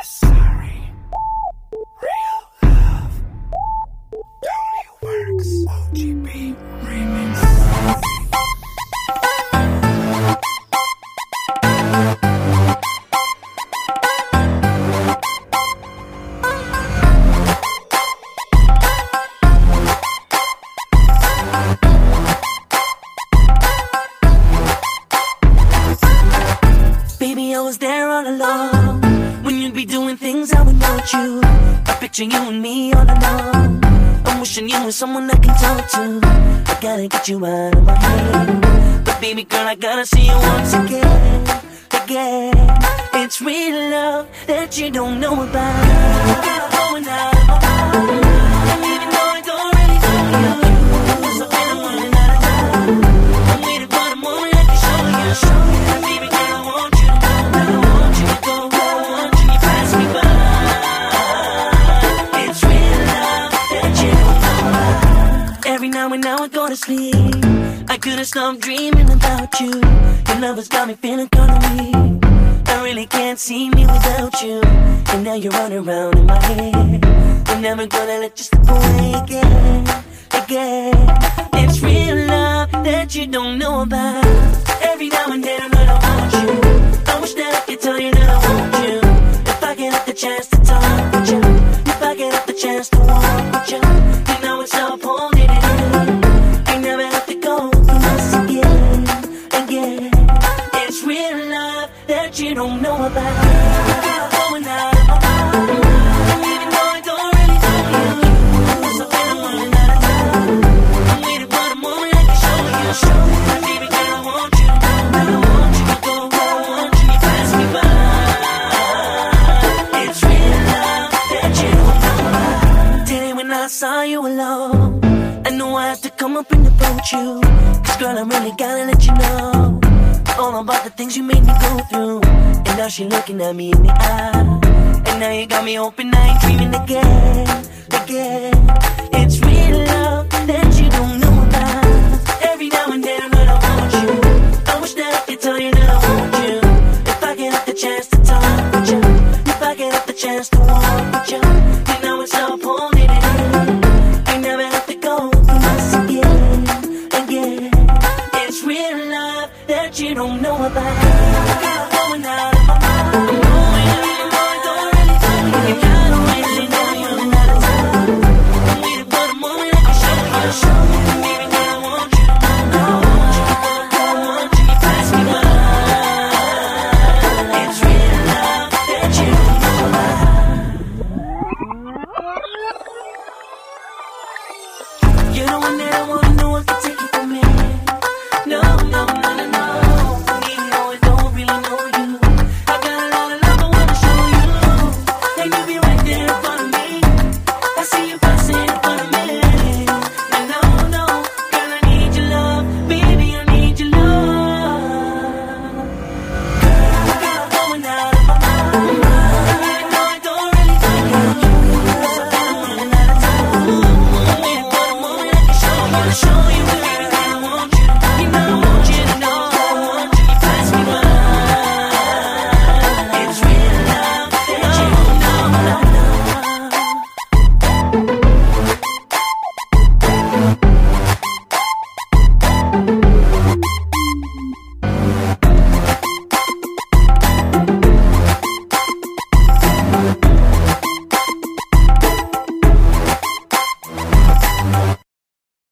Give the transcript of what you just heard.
Sorry. Real love. Tony Works. OGB Remix. Baby, I was there all along when you'd be doing things I would want you. I picture you and me all along. I'm wishing you were someone I can talk to. I gotta get you out of my head. But baby girl, I gotta see you once again. It's real love that you don't know about. Girl, going out of my mind. And even though I don't really know you, so I'm running out of time. I'm waiting for the moment I can show you. Baby girl, I want you to know that I want you to go. I want you to pass me by. It's real love that you don't know about. Every now and now I go to sleep, I couldn't stop dreaming about you. Your love has got me feeling kinda weak. I really can't see me without you. And now you're running around in my head. I'm never gonna let you slip away again. It's real love that you don't know about. Every now and then when I want you, I wish that I could tell you that I want you. If I get up the chance to talk with you, if I get up the chance to walk with you, you know it's all holding it in. I never have to go through this again. It's real love that you don't know about. Girl, going out of my mind. And even though I don't really know you, so I'm running out of time. I'm waiting for the moment I can show you. Baby girl, I want you to know that I want you to go. I want you to pass me by. It's real love that you don't know about. Today when I saw you alone, I knew I had to come up and approach you. 'Cause girl, I really gotta let you know all about the things you made me go through. And now she looking at me in the eye, and now you got me hoping I ain't dreaming again. It's real love